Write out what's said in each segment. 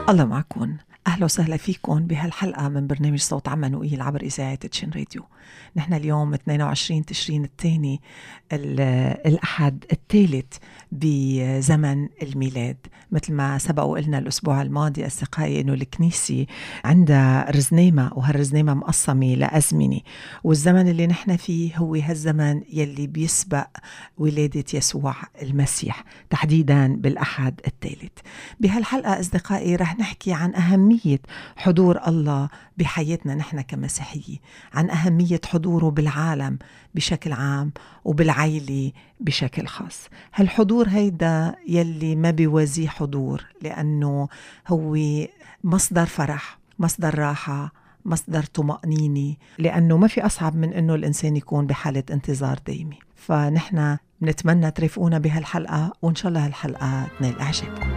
الله معكم. أهلا وسهلا فيكم بهالحلقة من برنامج صوت عمانوئيل عبر إذاعة تشين راديو. نحن اليوم 22 تشرين الثاني، الأحد الثالث بزمن الميلاد. مثل ما سبق وقلنا الأسبوع الماضي أصدقائي إنه الكنيسة عندها رزنامة، وهالرزنامة مقسمة لأزمنة، والزمن اللي نحن فيه هو هالزمن يلي بيسبق ولادة يسوع المسيح، تحديدا بالأحد الثالث. بهالحلقة أصدقائي رح نحكي عن أهمية حضور الله بحياتنا نحن كمسيحية، عن أهمية حضوره بالعالم بشكل عام وبالعائلة بشكل خاص. هالحضور هيدا يلي ما بيوازيه حضور، لأنه هو مصدر فرح، مصدر راحة، مصدر طمأنينة، لأنه ما في أصعب من أنه الإنسان يكون بحالة انتظار دائمي. فنحن نتمنى ترافقونا بهالحلقة، وإن شاء الله هالحلقة تنال إعجابكم.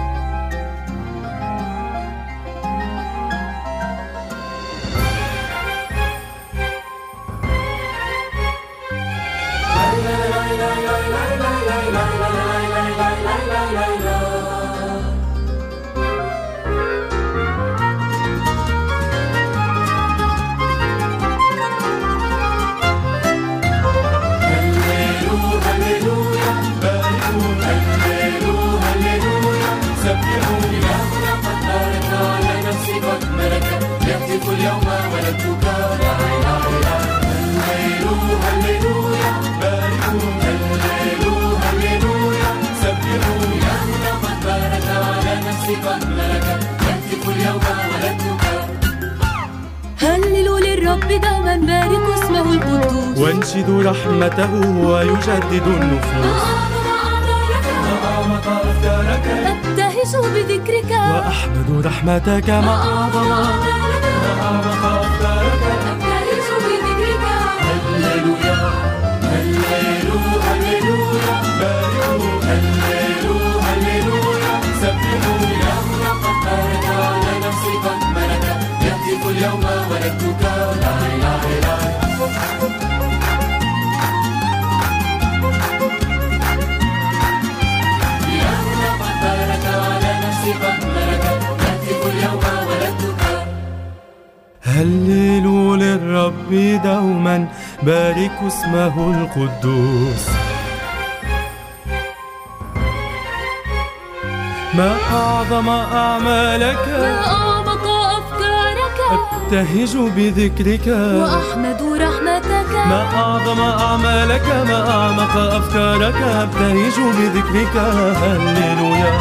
هللوا للرب دوما، باركوا اسمه القدوس، وانشدوا رحمته ويجدد النفوس. أعمق أفكارك أبتهج بذكرك، وأحمد رحمتك ما أعظم أعمق أفكارك. أبتهج بذكرك، هللويا هللويا هللويا، باركوا هللويا هللويا، سبحوا لأنه قد بارك على نفسي قد ملك، يهتف اليوم ولدتك. لا إله إلا هللوا للرب دوما، باركوا اسمه القدوس. ما أعظم أعمالك، ما أعمق أفكارك، أبتهج بذكرك وأحمد رحمتك. ما أعظم أعمالك، ما أعمق أفكارك، أبتهج بذكرك. هللويا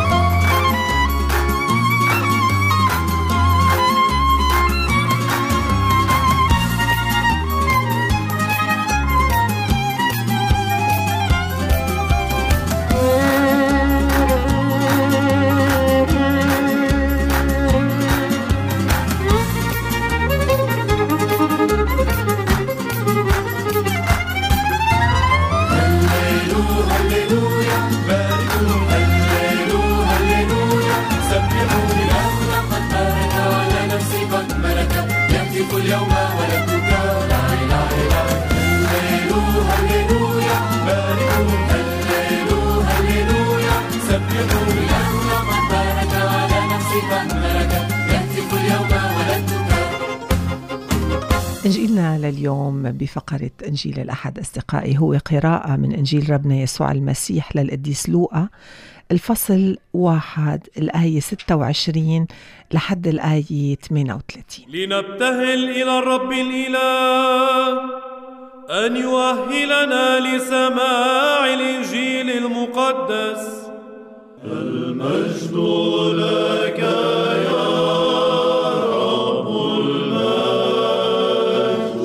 إنجيلنا لليوم بفقرة إنجيل الأحد أصدقائي هو قراءة من إنجيل ربنا يسوع المسيح للقديس لوقا، الفصل 1 الآية 26 لحد الآية 38. لنبتهل إلى الرب الإله أن يؤهلنا لسماع الإنجيل المقدس. المجد لك يا رب، المجد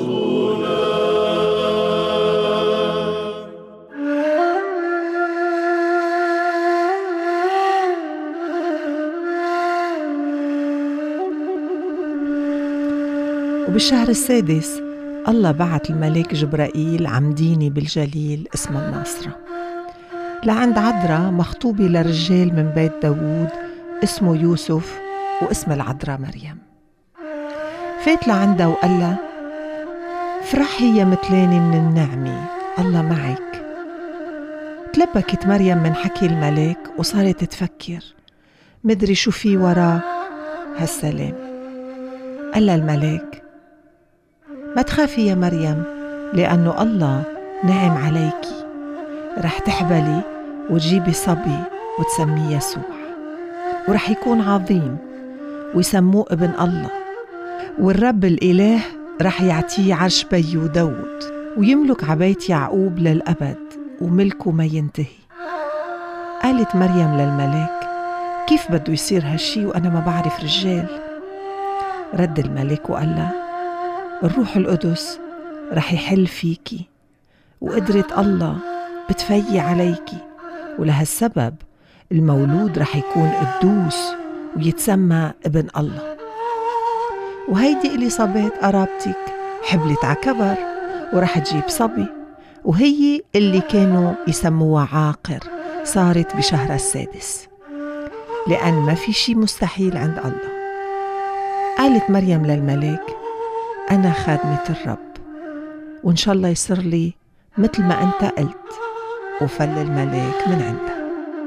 لك. وبالشهر السادس الله بعت الملاك جبرائيل عمديني بالجليل اسمه الناصرة لعند عذراء مخطوبة لرجال من بيت داوود اسمه يوسف، واسم العذراء مريم. فات لعندها وقال لها: فرحي يا مثلاني من النعمة، الله معك. تلبكت مريم من حكي الملاك وصارت تفكر: مدري شو في وراه هالسلام. قال الملاك: ما تخافي يا مريم، لأنه الله نعم عليكي، رح تحبلي وتجيبي صبي وتسميه يسوع، ورح يكون عظيم ويسموه ابن الله، والرب الإله رح يعطيه عرش بيو داود، ويملك عبيت يعقوب للأبد وملكه ما ينتهي. قالت مريم للملاك: كيف بده يصير هالشي وأنا ما بعرف رجال؟ رد الملاك وقال لها: الروح القدس رح يحل فيكي، وقدرة الله بتفيي عليكي، ولهالسبب المولود رح يكون قدوس ويتسمى ابن الله. وهيدي إليصابات قرابتك حبلت عكبر ورح تجيب صبي، وهي اللي كانوا يسموها عاقر صارت بشهرها 6، لأن ما في شي مستحيل عند الله. قالت مريم للملاك: أنا خادمة الرب، وإن شاء الله يصير لي مثل ما أنت قلت. وفل الملاك من عنده.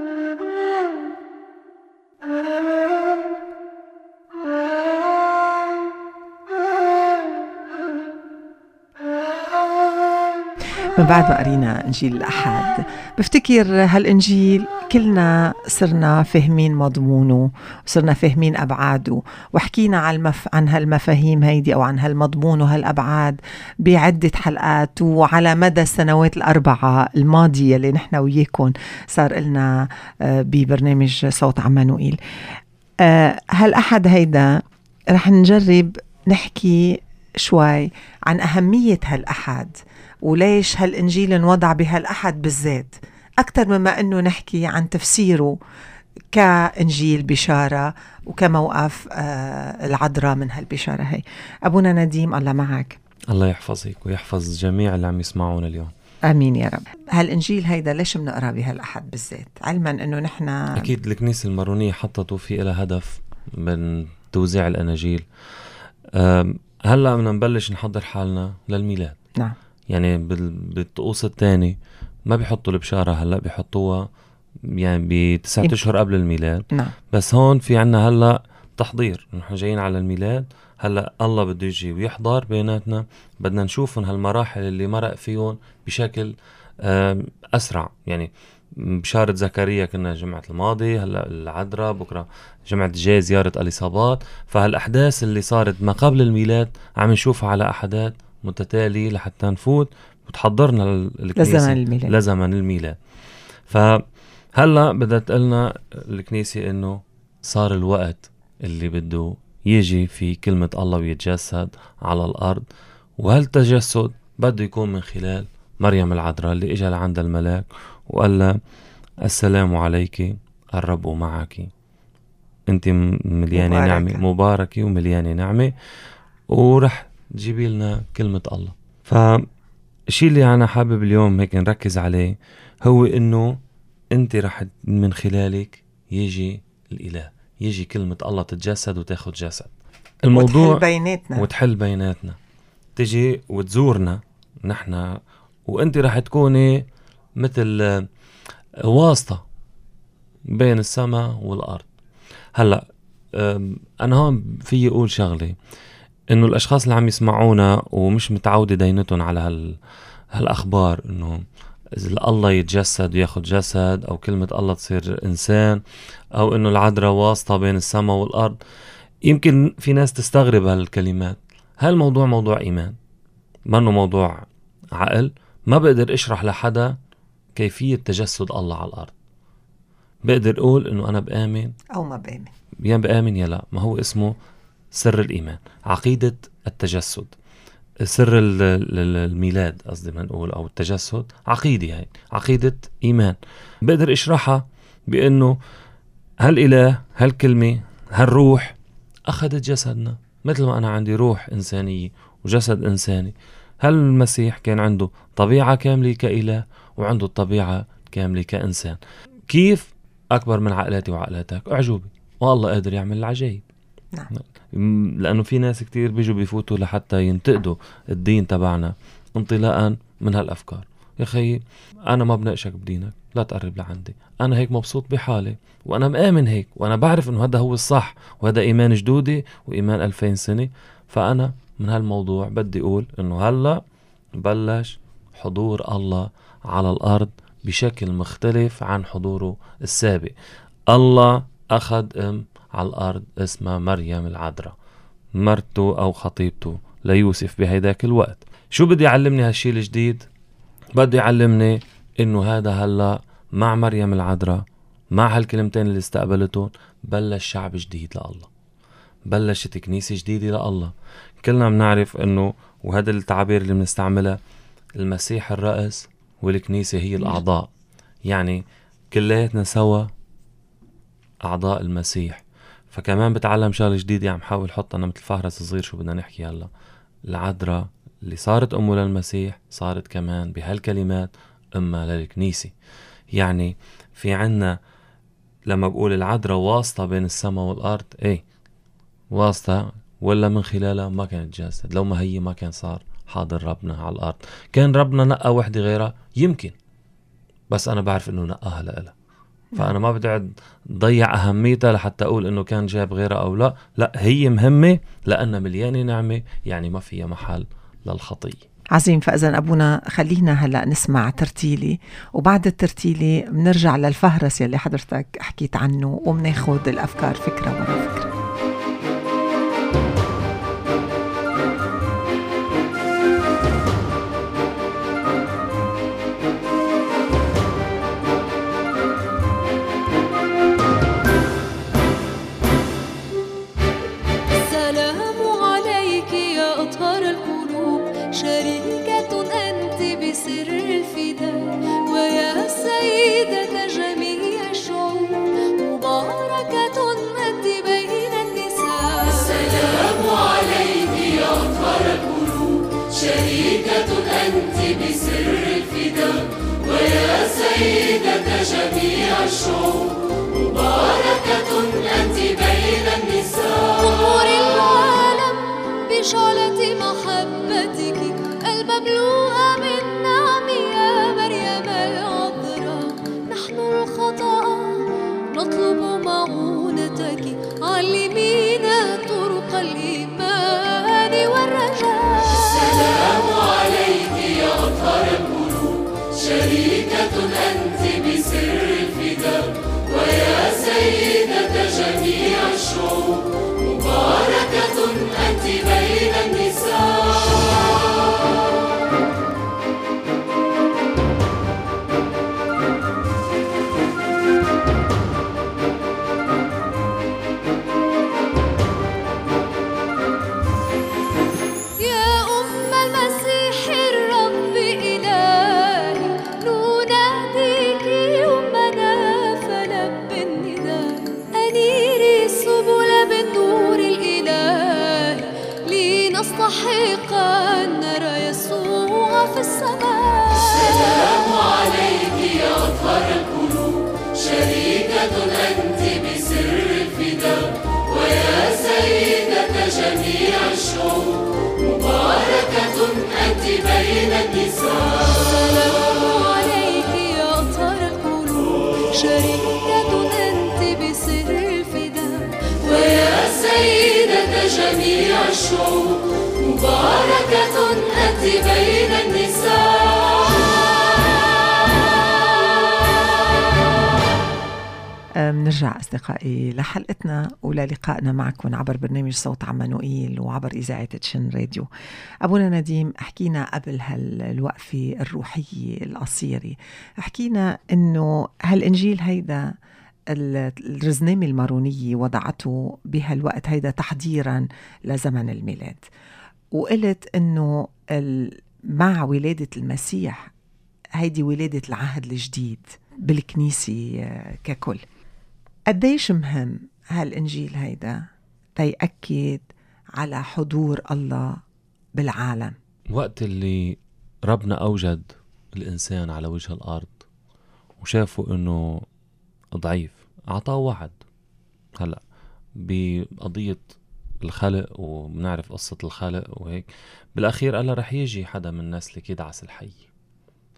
من بعد ما قرينا إنجيل الأحد بفتكر هالإنجيل كلنا صرنا فاهمين مضمونه وصرنا فاهمين أبعاده، وحكينا عن هالمفاهيم هيدي أو عن هالمضمون وهالأبعاد بعدة حلقات، وعلى مدى السنوات 4 الماضية اللي نحن وياكم صار لنا ببرنامج صوت عمانوئيل. هالأحد هيدا رح نجرب نحكي شوي عن أهمية هالأحد وليش هالإنجيل انوضع بهالأحد بالذات، أكتر مما أنه نحكي عن تفسيره كإنجيل بشارة وكموقف العذراء من هالبشارة هي. أبونا نديم، الله معك. الله يحفظك ويحفظ جميع اللي عم يسمعونا اليوم. آمين يا رب. هالإنجيل هيدا ليش بنقرأ بهالأحد بالذات؟ علما أنه نحن أكيد الكنيسة المارونية حطته في إلى هدف من توزيع الأناجيل. هلأ بدنا نبلش نحضر حالنا للميلاد. نعم. يعني بالطقوس الثاني ما بيحطوا البشارة هلأ، بيحطوها يعني ب9 أشهر قبل الميلاد. نعم. بس هون في عنا هلأ تحضير، نحن جايين على الميلاد، هلأ الله بده يجي ويحضر بيناتنا، بدنا نشوفهم هالمراحل اللي مرق فيهم بشكل أسرع. يعني بشارة زكريا كنا جمعة الماضي، هلأ العذراء، بكرة جمعة الجاي زيارة إليصابات. فهالأحداث اللي صارت ما قبل الميلاد عم نشوفها على أحداث متتالي لحتى نفوت وتحضرنا لزمن الميلاد. فهلأ بدأت قلنا الكنيسة إنه صار الوقت اللي بده يجي في كلمة الله ويتجسد على الأرض، وهالتجسد بده يكون من خلال مريم العذراء اللي إجا لعند الملاك وقال لها: السلام عليك، الرب معك، أنت مليانة نعمة، مباركة ومليانة نعمة، ورح تجيبي لنا كلمة الله. فالشيء اللي أنا حابب اليوم هيك نركز عليه هو إنه أنت رح من خلالك يجي الإله، يجي كلمة الله تتجسد وتاخد جسد. الموضوع وتحل بيناتنا، تجي وتزورنا نحن، وأنت رح تكوني مثل واسطة بين السماء والأرض. هلأ أنا هون في أقول شغلي، إنه الأشخاص اللي عم يسمعونا ومش متعودة دينتهم على هالأخبار إنه الله يتجسد وياخد جسد، أو كلمة الله تصير إنسان، أو إنه العذراء واسطة بين السماء والأرض، يمكن في ناس تستغرب هالكلمات. هالموضوع موضوع إيمان، ما إنه موضوع عقل. ما بقدر أشرح لحدا كيفية تجسد الله على الأرض. بقدر أقول إنه أنا بآمن أو ما بآمن، يا بآمن يا لا. ما هو اسمه سر الإيمان، عقيدة التجسد، سر الميلاد قصدي ما نقول، أو التجسد عقيدة، هاي عقيدة إيمان. بقدر أشرحها بأنه هالإله، هالكلمة، هالروح أخذت جسدنا، مثل ما أنا عندي روح إنسانية وجسد إنساني. هالمسيح كان عنده طبيعة كاملة كإله وعنده الطبيعة كاملة كإنسان. كيف؟ أكبر من عقلاتي وعقلاتك، أعجوبي، والله قادر يعمل العجائب. نعم. لأنه في ناس كتير بيجوا بيفوتوا لحتى ينتقدوا الدين تبعنا انطلاقا من هالأفكار. يا خيي أنا ما بناقشك بدينك، لا تقرب لعندي، أنا هيك مبسوط بحالي وأنا مآمن هيك، وأنا بعرف إنه هذا هو الصح، وهذا إيمان جدودي وإيمان 2000 سنة. فأنا من هالموضوع بدي أقول إنه هلأ بلش حضور الله على الأرض بشكل مختلف عن حضوره السابق. الله أخذ على الأرض اسمها مريم العذراء، مرته أو خطيبته ليوسف بهيداك الوقت. شو بدي يعلمني هالشي الجديد؟ بدي يعلمني إنه هذا هلأ مع مريم العذراء، مع هالكلمتين اللي استقبلتهم، بلش شعب جديد لله، بلشت كنيسة جديدة لله. كلنا بنعرف إنه، وهذا التعبير اللي بنستعملها، المسيح الرأس والكنيسة هي الأعضاء، يعني كلياتنا سوا أعضاء المسيح. فكمان بتعلم شغلة جديدة، عم حاول حط أنا مثل فهرس صغير شو بدنا نحكي هلا. العذراء اللي صارت أمه للمسيح صارت كمان بهالكلمات أمها للكنيسة. يعني في عنا لما بقول العذراء واسطة بين السماء والأرض، إيه واسطة، ولا من خلالها ما كانت جسد. لو ما هي ما كان صار حاضر ربنا على الأرض. كان ربنا نقى وحدة غيرها يمكن، بس أنا بعرف إنه نقاها لإلها، فأنا ما بدي ضيع أهميتها لحتى أقول إنه كان جاب غيرها أو لا. لا، هي مهمة لأنها مليانة نعمة، يعني ما فيها محل للخطية. عظيم. فإذا أبونا خلينا هلأ نسمع ترتيلي، وبعد الترتيلي بنرجع للفهرس يلي حضرتك حكيت عنه، وبناخد الأفكار فكرة ورا فكرة. جميع الشعوب مباركة أنت بين النساء. أمور العالم بشعلة محبتك المملوءة من نعم يا مريم العذراء. نحن الخطأ نطلب معونتك، علمينا طرق الإيمان والرجاء. السلام عليك يا أطهر القلوب، شريكة أنت بسر الفداء، ويا سيدة جميع الشعوب مباركة أنت بين النساء. نستحق أن نرى يسوع في السماء. السلام عليك يا أطهر القلوب، شريكة أنت بسر الفداء، ويا سيدة جميع الشعوب مباركة أنت بين النساء. السلام عليك يا أطهر القلوب، شريكة أنت بسر الفداء، ويا سيدة جميع الشعوب مباركة أنت بين النساء. منرجع أصدقائي لحلقتنا وللقائنا معكم عبر برنامج صوت عمانوئيل وعبر إذاعة تشن راديو. أبونا نديم، حكينا قبل هالوقفة الروحية القصيرة، حكينا إنه هالإنجيل هيدا الرزنامة المارونية وضعته بهالوقت هيدا تحضيرا لزمن الميلاد، وقلت إنه مع ولادة المسيح هيدي ولادة العهد الجديد بالكنيسة ككل. قديش مهم هالإنجيل هيدا تيأكد على حضور الله بالعالم؟ وقت اللي ربنا أوجد الإنسان على وجه الأرض وشافوا إنه ضعيف، أعطاه وعد. هلأ بقضية الخلق، وبنعرف قصة الخلق وهيك، بالأخير قال رح يجي حدا من نسلك يدعس الحي.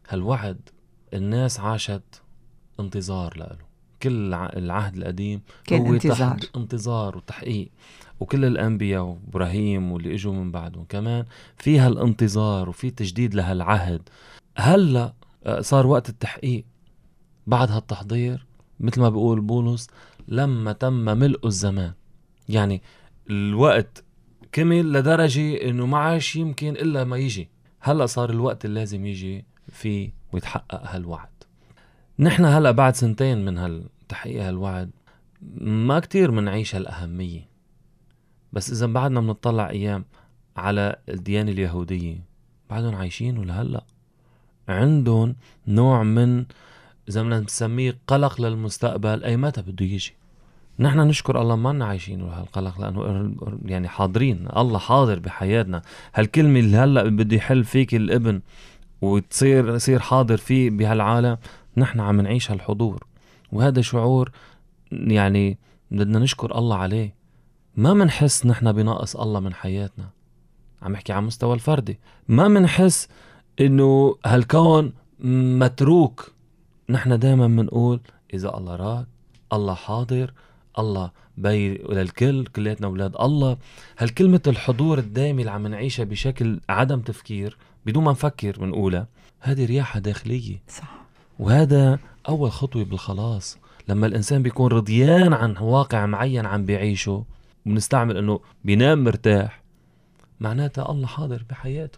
هالوعد الناس عاشت انتظار له. كل العهد القديم كان هو انتظار وتحقيق، وكل الأنبياء وإبراهيم واللي إجوا من بعدهم كمان في هالانتظار وفي تجديد لهالعهد. هلأ صار وقت التحقيق بعد هالتحضير، مثل ما بيقول بولس لما تم ملء الزمان. يعني الوقت كمل لدرجة إنه ما عاش يمكن إلا ما يجي. هلأ صار الوقت اللي لازم يجي فيه ويتحقق هالوعد. نحن هلأ بعد 2 من هالتحقيق هالوعد ما كتير منعيش هالأهمية، بس إذا بعدنا منطلع أيام على الديانة اليهودية بعدهم عايشين ولا هلأ عندهم نوع من إذا بدنا نسميه قلق للمستقبل، أي متى بده يجي. نحن نشكر الله ما لنا عايشين وهالقلق، لأنه يعني حاضرين، الله حاضر بحياتنا. هالكلمة اللي هلأ بده يحل فيك الابن وتصير حاضر فيه بهالعالم، نحن عم نعيش هالحضور، وهذا شعور يعني بدنا نشكر الله عليه. ما منحس نحن بناقص الله من حياتنا، عم احكي على مستوى الفردي. ما منحس انه هالكون متروك. نحن دائما منقول اذا الله راد، الله حاضر، الله بي للكل، كلياتنا اولاد الله. هالكلمة الحضور الدائمي اللي عم نعيشها بشكل عدم تفكير بدون ما نفكر بنقولها، هذه رياحة داخلية. صح. وهذا اول خطوة بالخلاص. لما الانسان بيكون رضيان عن واقع معين عم بيعيشه، وبنستعمل انه بينام مرتاح، معناتها الله حاضر بحياته.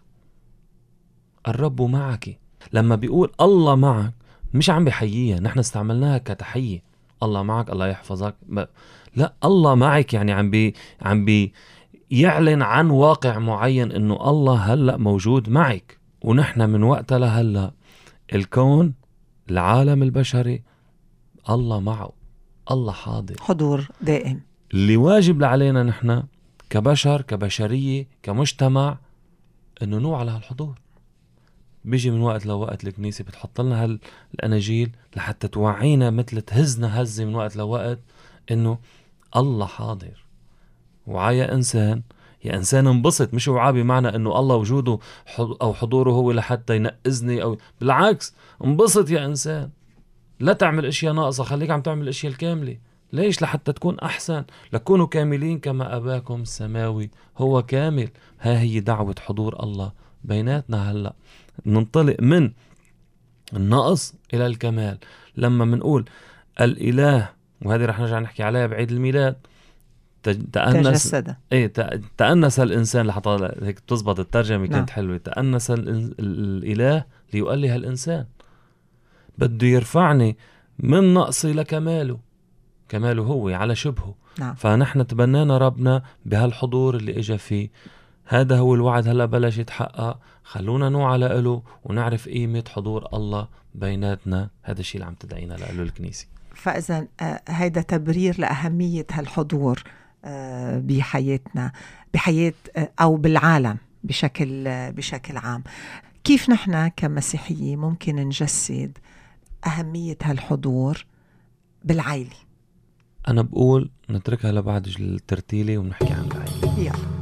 الرب معك. لما بيقول الله معك مش عم بيحييها، نحن استعملناها كتحية، الله معك، الله يحفظك. لا، الله معك يعني عم بي يعلن عن واقع معين انه الله هلأ موجود معك. ونحن من وقتها لهلأ الكون، العالم البشري، الله معه، الله حاضر، حضور دائم. اللي واجب علينا نحن كبشر، كبشرية، كمجتمع، انه نوع على هالحضور. بيجي من وقت لوقت الكنيسة بتحط لنا هالأناجيل لحتى توعينا، مثل تهزنا هزة من وقت لوقت، انه الله حاضر. وعايا انسان، يا انسان انبسط، مش وعا بمعنى انه الله وجوده او حضوره هو لحتى ينقذني، او بالعكس انبسط يا انسان، لا تعمل اشياء ناقصة، خليك عم تعمل الاشياء الكاملة. ليش؟ لحتى تكون احسن. لكونوا كاملين كما اباكم السماوي هو كامل. ها هي دعوة حضور الله بيناتنا. هلأ ننطلق من النقص الى الكمال. لما منقول الاله، وهذه رح نرجع نحكي عليها بعيد الميلاد، تأنس الإنسان، لحتى هيك تزبط الترجمة كانت حلوة. تأنس الإله ليؤله الإنسان. بده يرفعني من نقصي لكماله، كماله هو على شبهه. فنحن تبنانا ربنا بهالحضور اللي اجا فيه. هذا هو الوعد هلأ بلش يتحقق. خلونا نوعى له ونعرف قيمة حضور الله بيناتنا. هذا الشيء اللي عم تدعينا له الكنيسة. فإذا هيدا تبرير لأهمية هالحضور بحياتنا، بحياة أو بالعالم بشكل عام. كيف نحن كمسيحية ممكن نجسد أهمية هالحضور بالعائلة؟ أنا بقول نتركها لبعد الترتيلة ونحكي عن العائلة. يلا.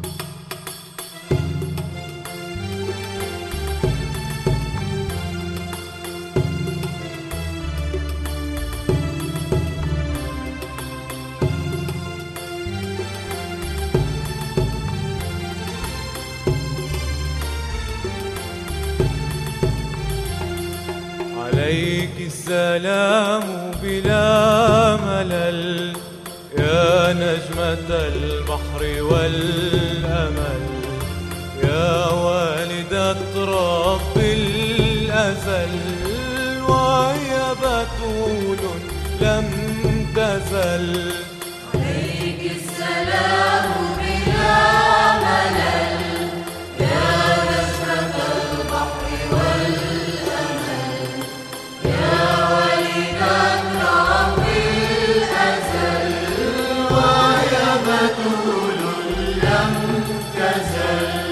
عليك السلام بلا ملل يا نجمة البحر والأمل، يا والدة رب الأزل، ويا بتول لم تزل. عليك السلام بلا ملل يا نجمة البحر والأمل، يا والدة رب الأزل، ويا بتول لم تزل.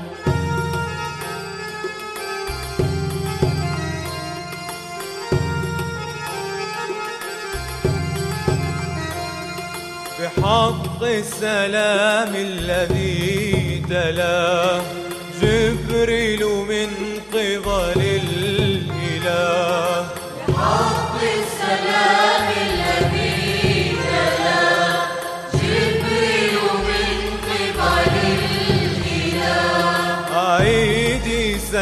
بحق السلام الذي تلاه جبريل من قبل الإله،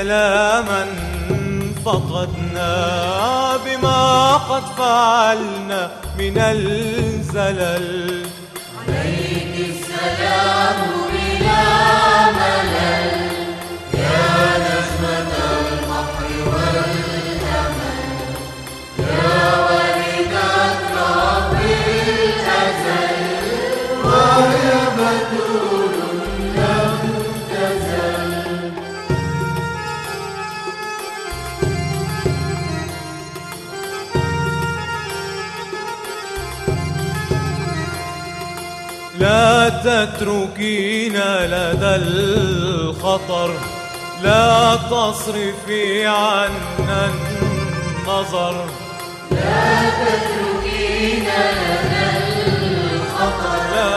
سلاما فقدنا بما قد فعلنا من الزلل. عليك السلام بلا ملل يا نجمة البحر والأمل، يا والدة رب الأزل، وهي بتول لم تزل. لا تتركينا لدى الخطر، لا تصرفي عنا النظر. لا تتركينا لدى الخطر، لا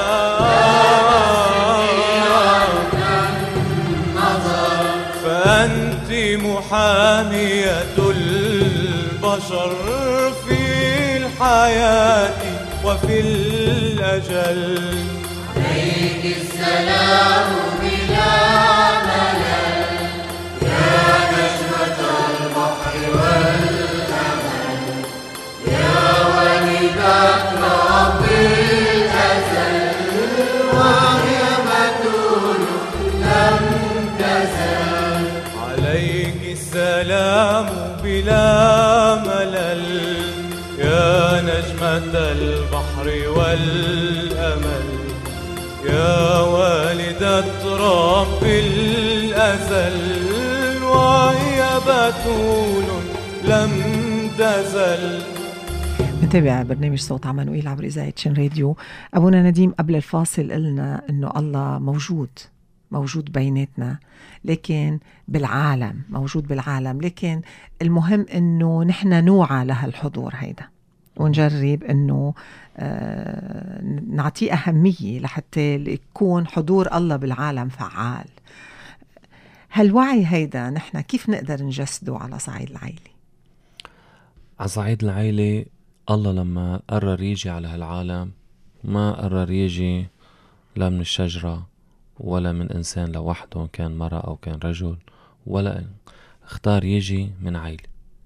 تصرفي عنا النظر. فأنت محامية البشر في الحياة وفي الأجل. عليك السلام بلا ملل يا نجمة البحر والأمل، يا والدة رب الأزل، وهي بتول لم تزل. عليك السلام بلا ملل يا نجمة البحر والأمل، يا والدة رب الأزل، وهي بتول لم تزل. نتابع برنامج صوت عمانوئيل عبر إذاعة شن راديو. أبونا نديم قبل الفاصل قلنا إنه الله موجود بيناتنا، لكن بالعالم موجود بالعالم، لكن المهم إنه نحن نوعى لهالحضور هيدا ونجرب إنه نعطيه أهمية لحتى يكون حضور الله بالعالم فعال. هالوعي هيدا نحن كيف نقدر نجسده على صعيد العائلة؟ على صعيد العائلة، الله لما قرر يجي على هالعالم ما قرر يجي لا من الشجرة ولا من إنسان لوحده، كان مرأة أو كان رجل، ولا اختار يجي من عائلة.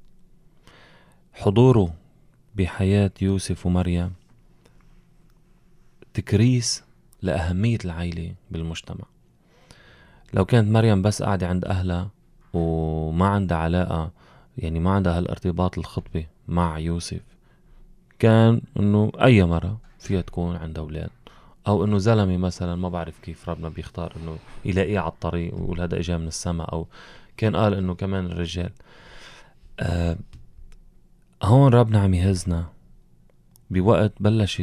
حضوره بحياة يوسف ومريم تكريس لأهمية العائلة بالمجتمع. لو كانت مريم بس قاعدة عند أهلها وما عندها علاقة، يعني ما عندها هالارتباط الخطبي مع يوسف، كان انه اي مرة فيها تكون عندها اولاد، او انه زلمة مثلا ما بعرف كيف ربنا بيختار انه يلاقيه على الطريق ويقول هذا اجا من السماء، او كان قال انه كمان الرجال. هون ربنا عم يهزنا بوقت بلشت،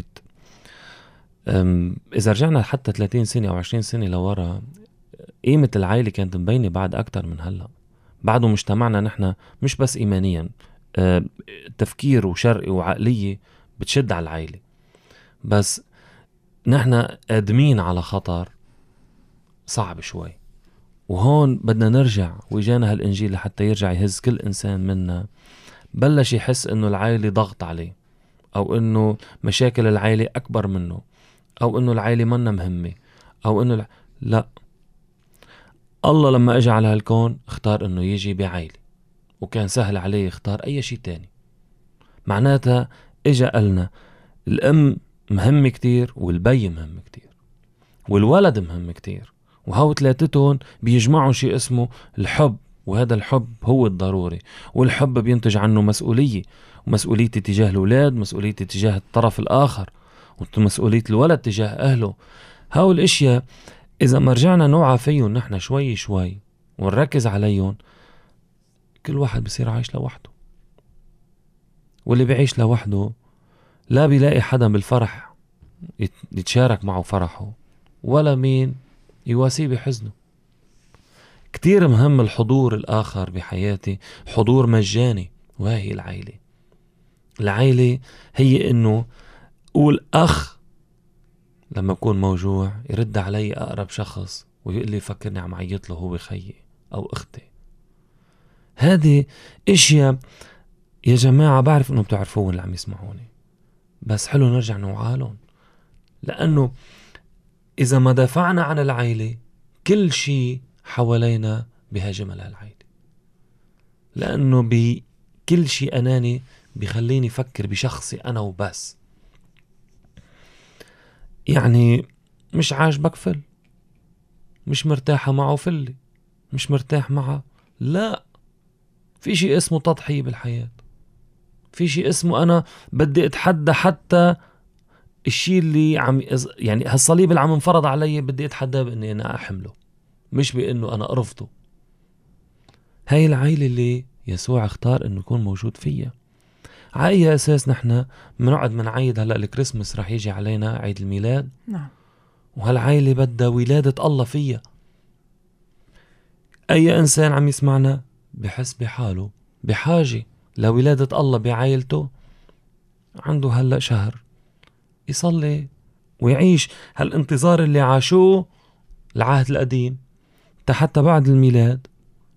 اذا رجعنا حتى 30 سنة او 20 سنة لورا، قيمة العائلة كانت مبينة بعد اكتر من هلا. بعده مجتمعنا نحن مش بس ايمانيا، تفكير وشرقي وعقلية بتشد على العائلة، بس نحن قادمين على خطر صعب شوي. وهون بدنا نرجع، وإجانا هالإنجيل لحتى يرجع يهز كل إنسان منا بلش يحس إنه العائلة ضغط عليه، أو إنه مشاكل العائلة أكبر منه، أو إنه العائلة منا مهمة، أو إنه لا. الله لما اجى على هالكون اختار إنه يجي بعائلة، وكان سهل عليه يختار أي شيء تاني. معناتها اجى قالنا الأم مهم كتير، والبي مهم كتير، والولد مهم كتير، وهو ثلاثتهم بيجمعوا شيء اسمه الحب، وهذا الحب هو الضروري. والحب بينتج عنه مسؤولية، ومسؤوليتي تجاه الأولاد، مسؤوليتي تجاه الطرف الآخر، ومسؤولية الولد تجاه أهله. هاو الاشياء إذا ما رجعنا نوعى فيهم نحن شوي شوي ونركز عليهم، كل واحد بيصير عايش لوحده. واللي بيعيش لوحده لا بيلاقي حدا بالفرح يتشارك معه فرحه، ولا مين يواسيه بحزنه. كتير مهم الحضور الآخر بحياتي، حضور مجاني، وهي العائلة. العائلة هي إنه قول أخ لما أكون موجوع يرد علي أقرب شخص ويقول لي فكرني عم عيط له هو خيي أو أختي. هذه اشياء يا جماعة بعرف إنه بتعرفوه اللي عم يسمعوني، بس حلو نرجع نوعالهم، لأنه إذا ما دافعنا عن العائلة كل شيء حوالينا بهاجم لها العائلة. لأنه بكل شيء أناني بيخليني أفكر بشخصي أنا وبس. يعني مش عاجبك فل، مش مرتاحة معه فلي، مش مرتاح معه، لا، في شيء اسمه تضحية بالحياة، في شيء اسمه أنا بدي أتحدى حتى الشيء اللي يعني هالصليب اللي عم انفرض علي بدي أتحدى بإني أنا أحمله، مش بإنه أنا أرفضه. هاي العائلة اللي يسوع اختار إنه يكون موجود فيها. على أي أساس نحن منقعد منعيد هلأ الكريسماس رح يجي علينا عيد الميلاد؟ نعم. وهالعائلة بدها ولادة الله فيها. أي إنسان عم يسمعنا بحس بحاله بحاجة لولادة الله بعائلته، عنده هلأ شهر يصلي ويعيش هالانتظار اللي عاشوه العهد القديم حتى بعد الميلاد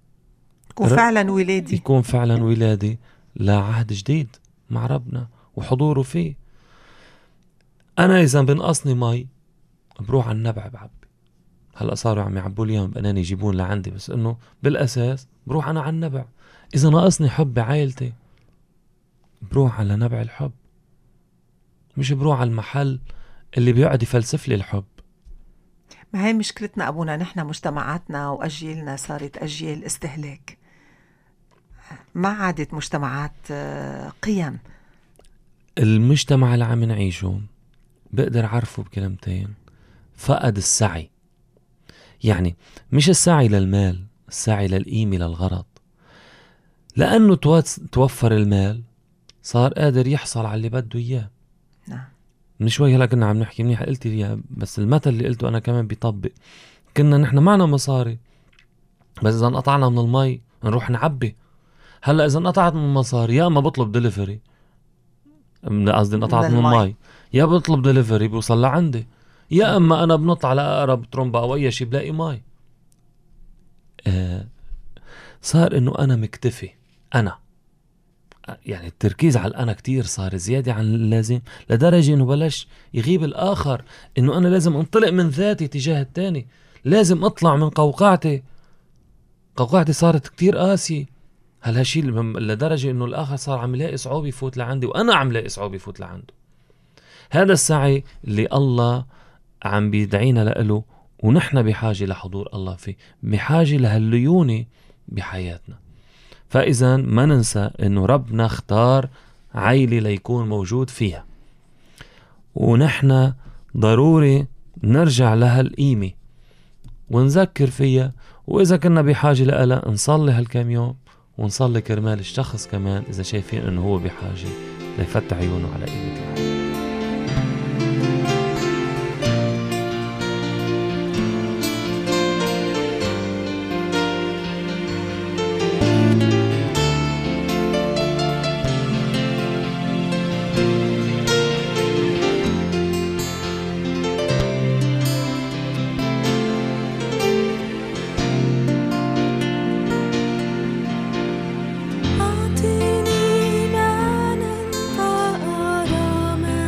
يكون فعلا ولادي لعهد جديد مع ربنا وحضوره فيه. أنا إذا بنقصني مي بروح على النبع بعبي. هلأ صاروا عم يعبوا لي اياهم بأناني يجيبون لعندي، بس إنه بالأساس بروح أنا على النبع. إذا ناقصني حب بعائلتي بروح على نبع الحب، مش بروح على المحل اللي بيقعد يفلسف لي الحب. ما هي مشكلتنا أبونا، نحن مجتمعاتنا وأجيالنا صارت أجيال استهلاك، ما عادت مجتمعات قيم. المجتمع اللي عم نعيشه بقدر عرفه بكلمتين: فقد السعي. يعني مش السعي للمال، السعي للقيمة للغرض. لأنه توفر المال صار قادر يحصل على اللي بده إياه. نعم. من شوي هلا كنا عم نحكي، منيح قلتي لي، بس المثل اللي قلته أنا كمان بيطبق. كنا نحن معنا مصاري، بس إذا انقطعنا من المي نروح نعبي. هلا إذا انقطعت من المصاري يا أما بطلب دليفري، قصدي انقطعت من المي، يا بطلب دليفري بيوصل لعندي، يا أما أنا بنط على أقرب ترومبا أو أي شيء بلاقي مي. صار إنه أنا مكتفي، أنا يعني التركيز على الأنا كتير صار زيادة عن اللازم، لدرجة إنه بلش يغيب الآخر، إنه أنا لازم انطلق من ذاتي تجاه التاني، لازم أطلع من قوقعتي صارت كتير قاسية. هل هالشي لدرجة إنه الآخر صار عم يلاقي صعوبة يفوت لعندي وأنا عم لاقي صعوبة يفوت لعنده. هذا السعي اللي الله عم بيدعينا لإله، ونحن بحاجة لحضور الله فيه، بحاجة لهالليونة بحياتنا. فإذا ما ننسى إنه ربنا اختار عائلة ليكون موجود فيها، ونحن ضروري نرجع لها القيمة ونذكر فيها. وإذا كنا بحاجة لها نصلي هالكام يوم، ونصلي كرمال الشخص كمان إذا شايفين إنه هو بحاجة ليفتح عيونه على قيمة العائلة. أعطيني معنى فأرى ما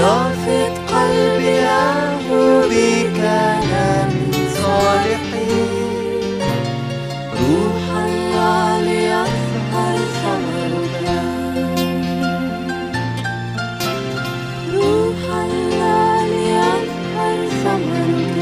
يعفت قلبي له بكلام صالح، روح الله ليظهر ثمرك، روح الله ليظهر ثمرك.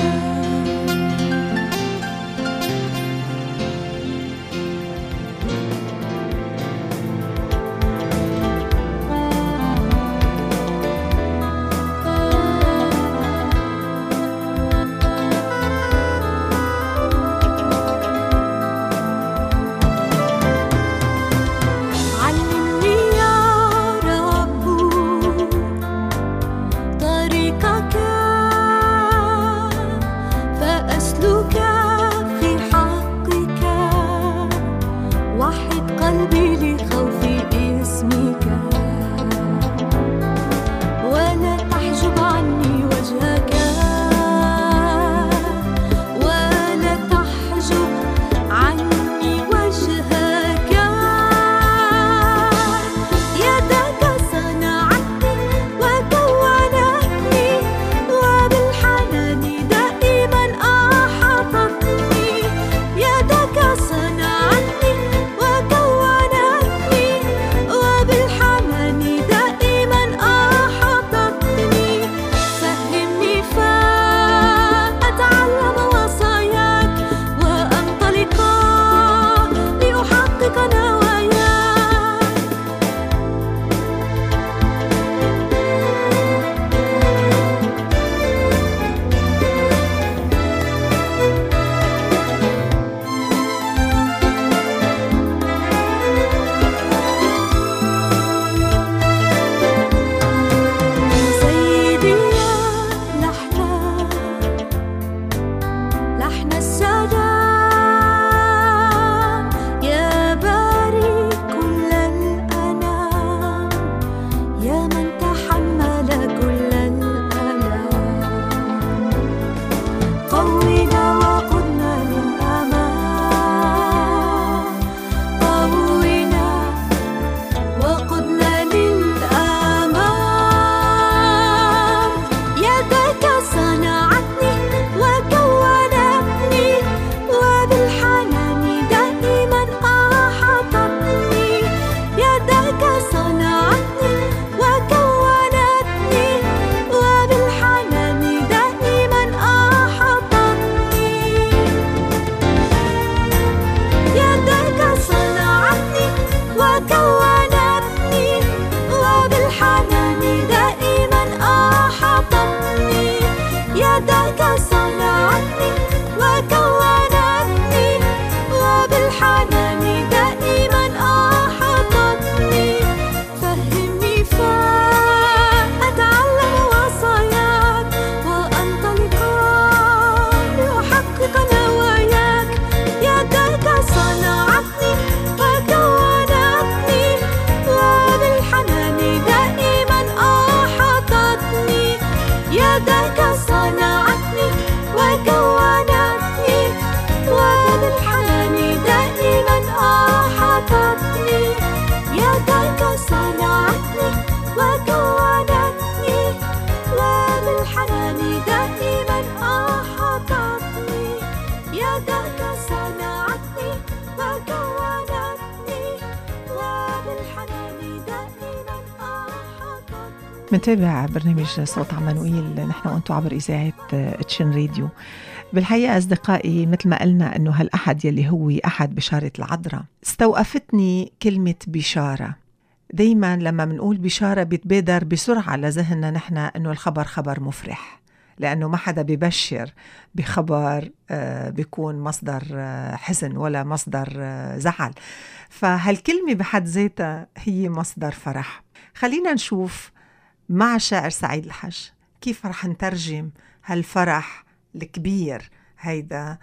منتابع برنامج صوت عمانوئيل نحن وانتم عبر إذاعة تشين راديو. بالحقيقة أصدقائي مثل ما قلنا أنه هالأحد يلي هو أحد بشارة العذراء، استوقفتني كلمة بشارة. دايما لما منقول بشارة بيتبادر بسرعة لذهننا نحن أنه الخبر خبر مفرح، لأنه ما حدا بيبشر بخبر بيكون مصدر حزن ولا مصدر زعل، فهالكلمة بحد ذاتها هي مصدر فرح. خلينا نشوف مع الشاعر سعيد الحج كيف رح نترجم هالفرح الكبير هيدا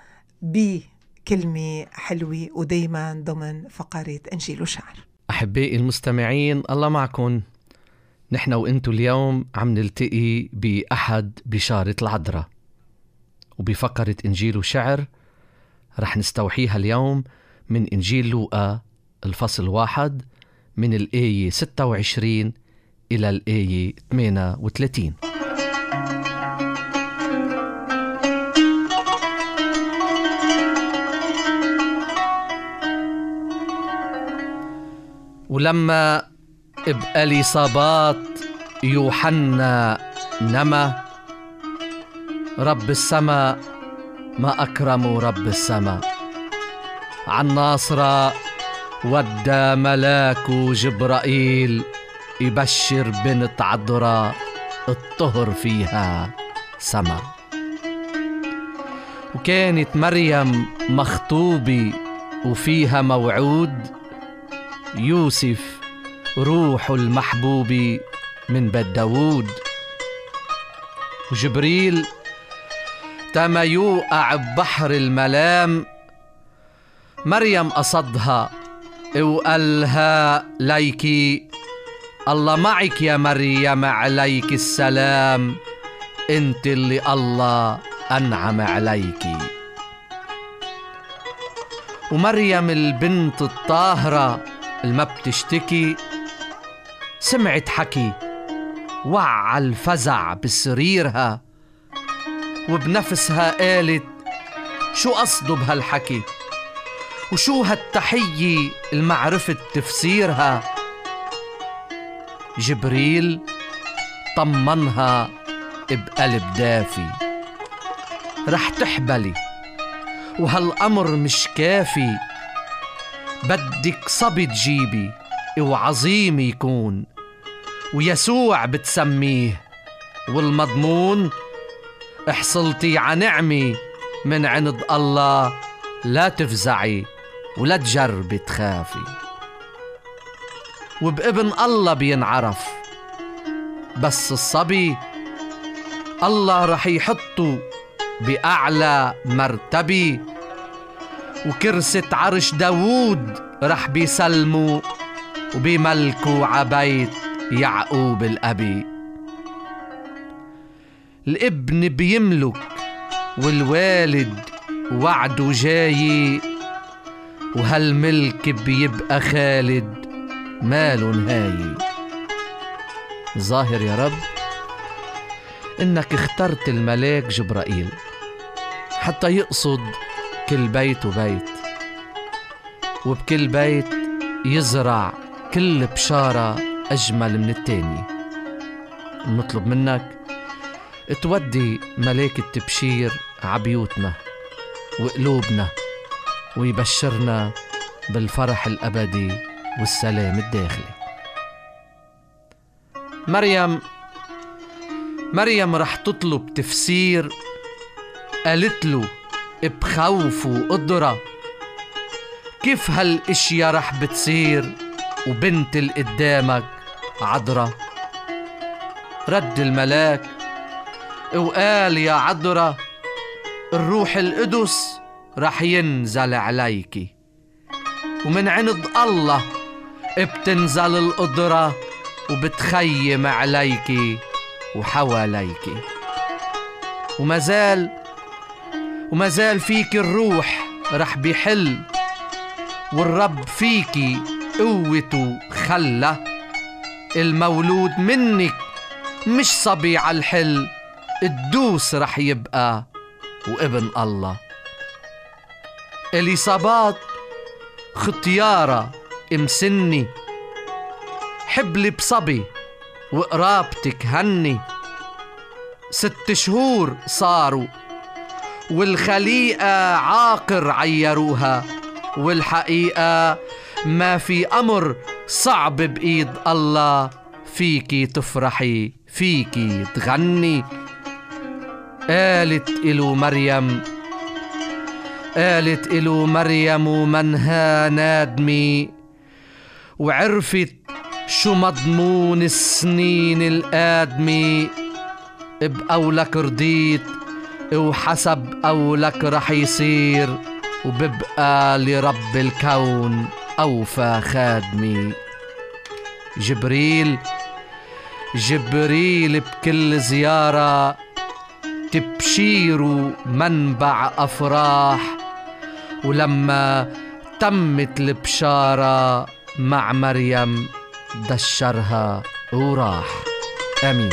بكلمة حلوة ودايما ضمن فقرة إنجيل وشعر. أحبائي المستمعين، الله معكم. نحن وإنتو اليوم عم نلتقي بأحد بشارة العذراء، وبفقرة إنجيل وشعر رح نستوحيها اليوم من إنجيل لوقا الفصل 1 من الآية 26 إلى الآية 38. ولما بإليصابات يوحنا نما، رب السماء ما أكرموا رب السماء، عن ناصرة ودى ملاك جبرائيل يبشر بنت عذراء الطهر فيها سما. وكانت مريم مخطوبة وفيها موعود يوسف روح المحبوب من بيت داود. وجبريل تم يوقع ببحر الملام، مريم قصدها وقالها ليكي الله معك يا مريم، عليك السلام، انت اللي الله أنعم عليكي. ومريم البنت الطاهرة الما بتشتكي سمعت حكي، وعى الفزع بسريرها، وبنفسها قالت شو قصده بهالحكي، وشو هالتحية المعرفة تفسيرها. جبريل طمنها بقلب دافي، رح تحبلي وهالأمر مش كافي، بدك صبي تجيبي وعظيم يكون، ويسوع بتسميه، والمضمون احصلتي عنعمي من عند الله، لا تفزعي ولا تجربي تخافي. وبابن الله بينعرف، بس الصبي الله رح يحطه بأعلى مرتبة، وكرسة عرش داوود رح بيسلموا وبيملكوا عبيت يعقوب الأبي. الابن بيملك والوالد وعده جاي، وهالملك بيبقى خالد ماله نهاية. ظاهر يا رب إنك اخترت الملاك جبرائيل حتى يقصد كل بيت وبيت، وبكل بيت يزرع كل بشارة أجمل من التاني. نطلب منك تودي ملاك التبشير عبيوتنا وقلوبنا، ويبشرنا بالفرح الأبدي والسلام الداخلي. مريم رح تطلب تفسير، قالت له بخوف وقدرة كيف هالاشياء رح بتصير وبنت اللي قدامك عذرة. رد الملاك وقال يا عذرة الروح القدس رح ينزل عليكي، ومن عند الله بتنزل القدرة وبتخيم عليكي وحواليكي، ومازال فيك الروح رح بيحل، والرب فيكي قوته خلى، المولود منك مش صبي عالحل، الدوس رح يبقى وابن الله. إليصابات ختيارة امسني، حبلي بصبي وقرابتك هني، 6 شهور صاروا والخليقة عاقر عيروها، والحقيقة ما في أمر صعب بإيد الله، فيكي تفرحي فيكي تغني. قالت إلو مريم ومنها نادمي، وعرفت شو مضمون السنين الآدمي، بقولك رضيت وحسب قولك رح يصير، وببقى لرب الكون أوفى خادمي. جبريل بكل زيارة تبشيروا منبع أفراح، ولما تمت البشارة مع مريم دشرها وراح. آمين.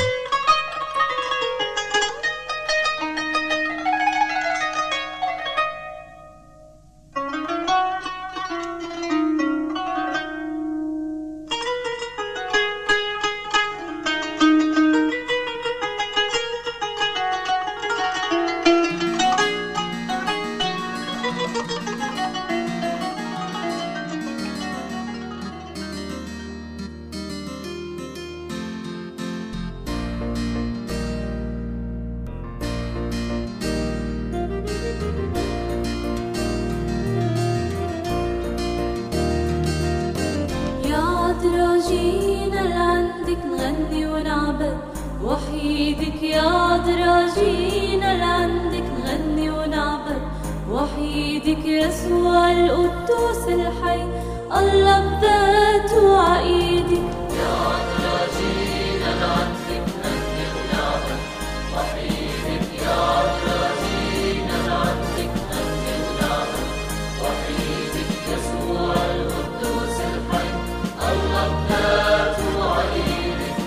جينا لعندك نغني ونعبد وحيدك يا عذرا، جينا لعندك نغني ونعبد وحيدك يسوع القدوس الحي الله بذاته عقيدك. يا عذرا جينا لعندك نغني ونعبد وحيدك، يا عذرا جينا لعندك نغني ونعبد وحيدك يسوع القدوس الحي الله بذاته عقيدك.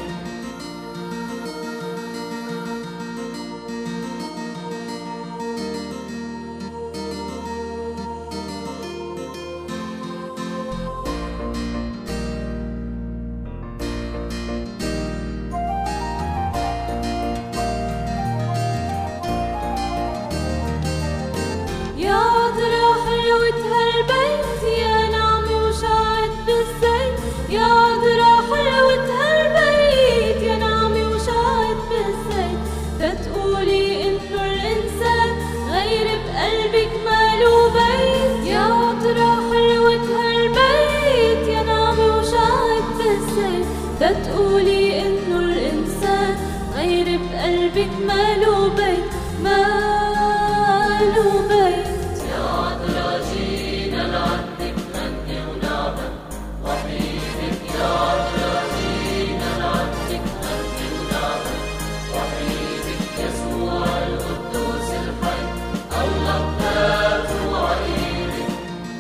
يا عذرا حلوة هالبيت يا نعمة وشعت بالزيت، يا عذرا حلوة هالبيت يا نعمة وشعت بالزيت، تتقولي إنه الإنسان غير بقلبك ماله بيت. يا عذرا حلوة هالبيت يا نعمة وشعت بالزيت، تتقولي إنه الإنسان غير بقلبك ماله بيت ماله بيت. يا عذرا جينا لعندك نغني ونعبد وحيدك، يا عذرا جينا لعندك نغني ونعبد وحيدك يسوع القدوس الحي الله بذاته عقيدك.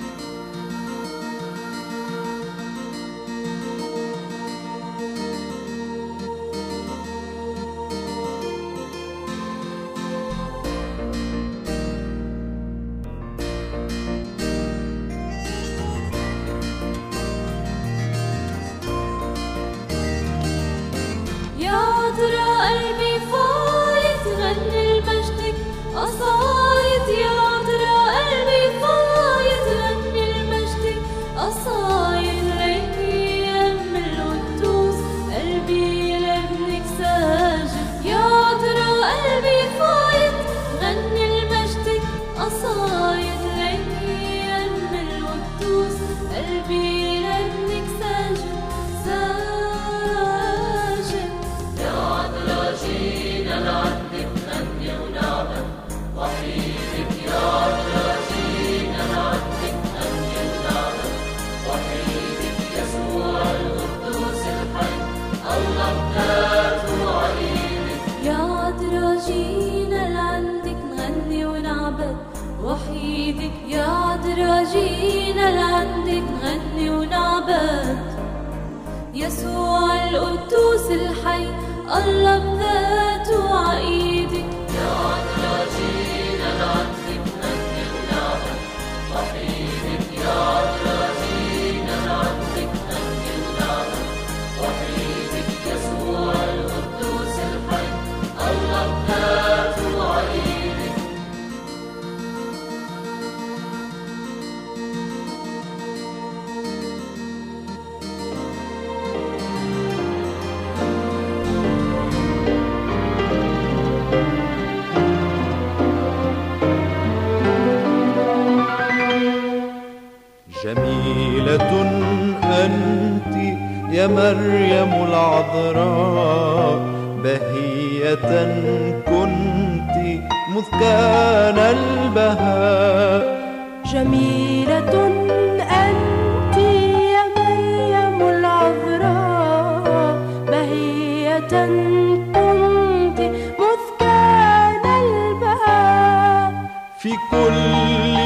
يا عذرا قلبي فايت غني لمجدك قصايد، يا عذرا قلبي فايت غني لمجدك قصايد، ليكي يم القدوس قلبي لابنك ساجد. يا عذرا قلبي فايت غني لمجدك قصايد، ليكي يم القدوس قلبي لابنك ساجد ساجد. يا عذرا جينا لعندك نغني ونعبد وحيدك، يا عذرا جينا لعندك نغني ونعبد وحيدك يسوع القدوس الحي الله بذاته عقيدك. يا عذرا جينا لعندك نغني ونعبد وحيدك، يا عذرا جينا لعندك نغني ونعبد يسوع القدوس الحي الله بذاته عقيدك. يا عذرا جينا لعندك نغني ونعبد وحيدك، يا عذرا جينا لعندك نغني ونعبد وحيدك يسوع القدوس الحي الله بذاته عقيدك. جميلة أنت يا مريم العذراء، بهية كنت مذ كان البهاء. جميلة أنت يا مريم العذراء، بهية كنت مذ كان البهاء. في كل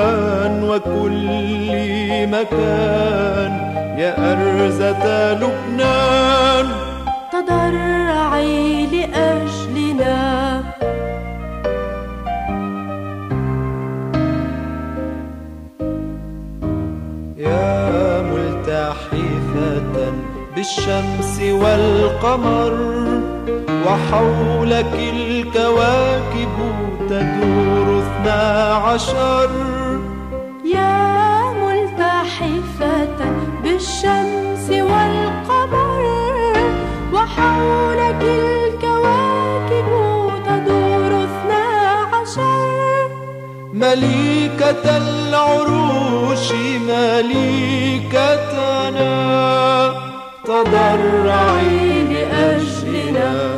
زمان وكل مكان يا أرزة لبنان لبنان تضرعي لأجلنا. يا ملتحفة بالشمس والقمر وحولك الكواكب تدور 12. يا ملتحفة بالشمس والقمر وحولك الكواكب تدور 12. مليكة العروش مليكتنا تضرعي لأجلنا.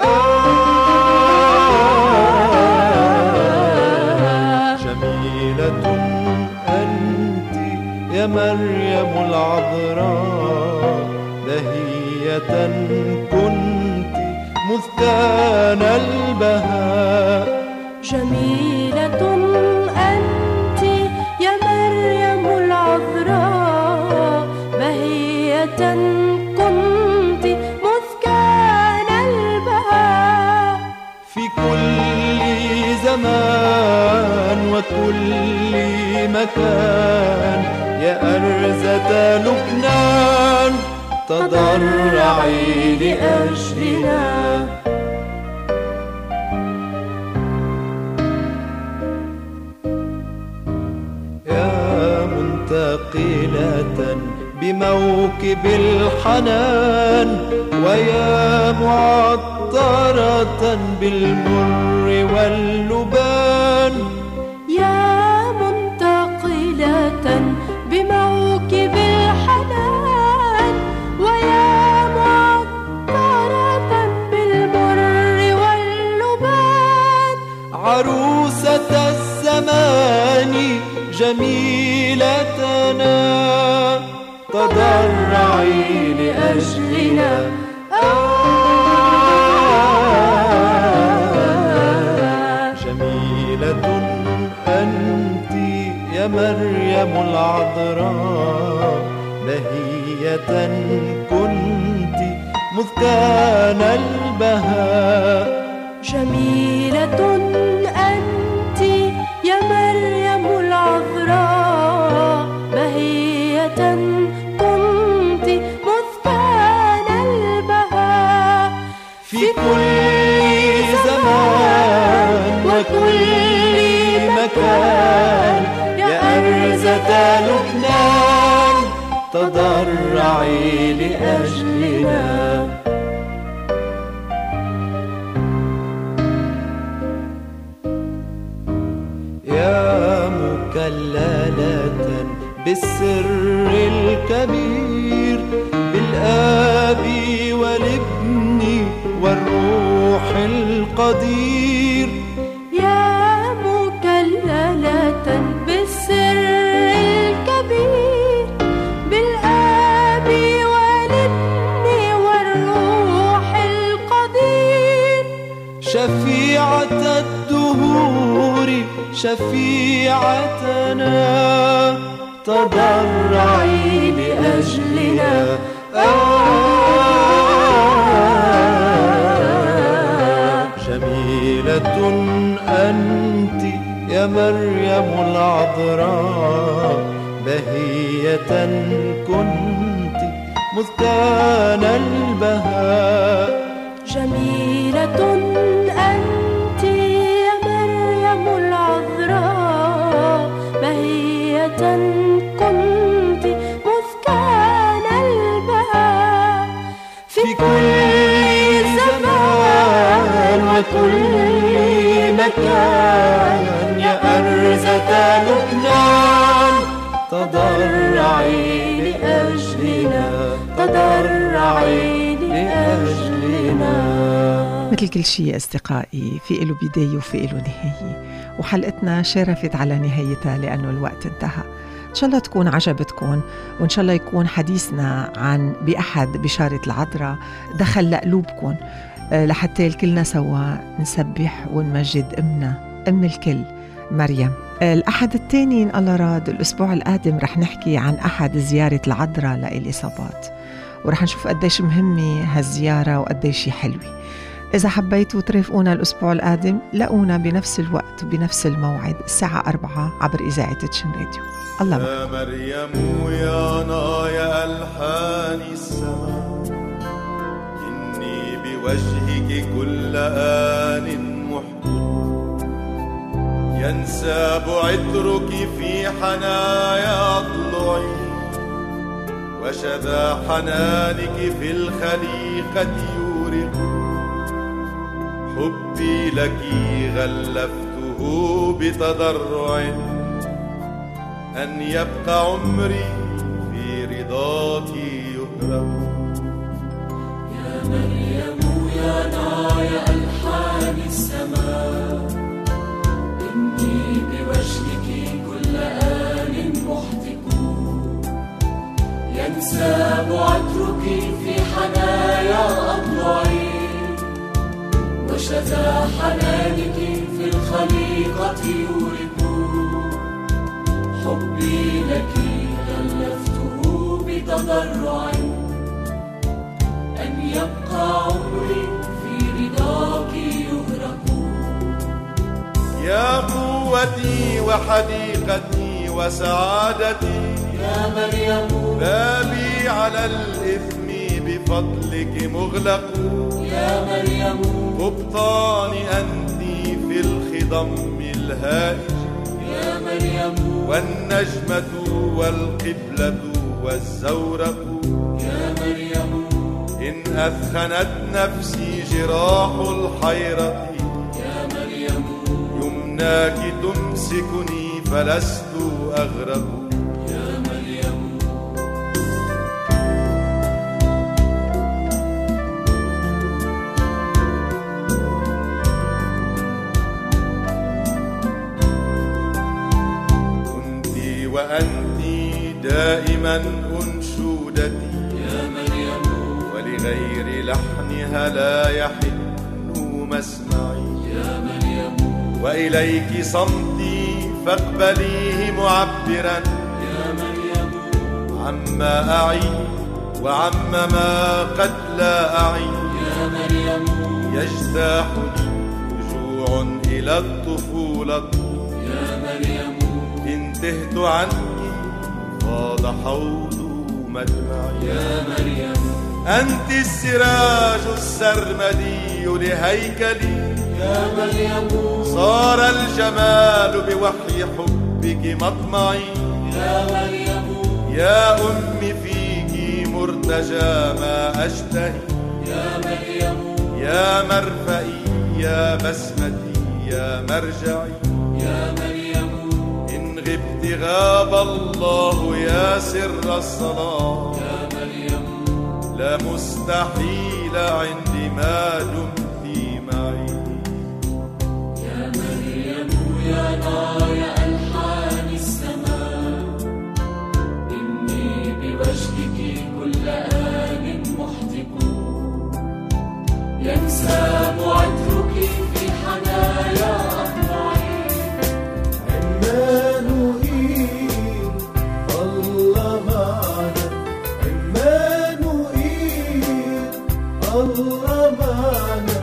جميلة أنت يا مريم العذراء، بهية كنت مذ كان البهاء. جميلة أنت يا مريم العذراء، بهية كنت مذ كان البهاء. في كل زمان وكل مكان يا أرزة لبنان تضرعي لأجلنا. منتقلة بموكب الحنان ويا معطرة بالمر واللبان. يا منتقلة بموكب الحنان ويا معطرة بالمر واللبان. عروسة الزمان جميلتنا تضرعي لأجلنا. جميلة أنت يا مريم العذراء، بهية كنت مذ كان البهاء. جميلة أنت يا مريم العذراء، بهية كنت مذ كان البهاء. في كل زمان وكل مكان يا أرزة لبنان تضرعي لأجلنا. مكللة بالسر الكبير بالآب والابن والروح القدير. يا مكللة بالسر الكبير بالآب والابن والروح القدير. شفيعة الدهور شفيعتنا تضرعي لأجلنا. جميلة أنت يا مريم العذراء، بهية كنت مذ كان البهاء. جميلة أنت يا مريم العذراء، بهية كنت مذ كان البهاء. في كل زمان وكل مكان يا أرزة لبنان تضرعي لأجلنا. تضرعي لأجلنا. مثل كل شيء أصدقائي في له بداية وفي له نهاية، وحلقتنا شرفت على نهايتها لأنه الوقت انتهى. إن شاء الله تكون عجبتكم، وإن شاء الله يكون حديثنا عن بأحد بشارة العذراء دخل لقلوبكم، لحتى كلنا سوا نسبح ونمجد أمنا أم الكل مريم. الأحد الثاني إن الله راد الأسبوع القادم رح نحكي عن أحد زيارة العذراء لإليصابات، ورح نشوف قديش مهمة هالزيارة وقديش حلوة. إذا حبيتوا ترافقونا الأسبوع القادم لقونا بنفس الوقت وبنفس الموعد الساعة 4 عبر إذاعة تشين راديو. الله معك. يا مريم يا نايا ألحان السماء، إني بوجهك كل آن محبوب، ينساب عطرك في حنايا أضلعي، وشذا حنانك في الخليقة يورق. حبي لك غلفته بتضرع، أن يبقى عمري في رضاك يهرب. يا مريم يا نايا ألحان السماء، إني بوجهك كل آن محتك، ينساب عطرك في حنايا أضلعي، وشذا حنانك في الخليقة يورق. حبي لك غلفته بتضرع، أن يبقى عمري في رضاك يهرق. يا قوتي وحديقتي وسعادتي، يا مريم بابي على الإثم بفضلك مغلق. يا مريم قبطاني أنت في الخضم الهائج، يا مريم والنجمة والقبلة والزورق. يا مريم إن أثخنت نفسي جراح الحيرة، يا مريم يمناك تمسكني فلست أغرق. يا مريم وأنت دائما أنشودتي، يا مريم ولغير لحنها لا يحن مسمعي. يا مريم وإليك صمتي فاقبليه معبرا، يا مريم عما أعي وعما قد لا أعي. يا مريم يجتاحني رجوع إلى الطفولة، يا مريم انتهت عنك فاض حوض مدمعي. يا مريم أنت السراج السرمدي لهيكلي، يا مريم صار الجمال بوحي حبك مطمعي. يا مريم يا أمي فيك مرتجى ما أشتهي، يا مريم يا مرفئي يا بسمتي يا مرجعي. يا مريم إن غبت غاب الله يا سر الصلاة، يا مريم لا مستحيل عندما دمت معي. يا مريم يا نايا ألحان السماء، إني بوجهك كل آن محتك، ينساب عطرك في حنايا أضلعي. عمانوئيل الله معنا، عمانوئيل الله معنا.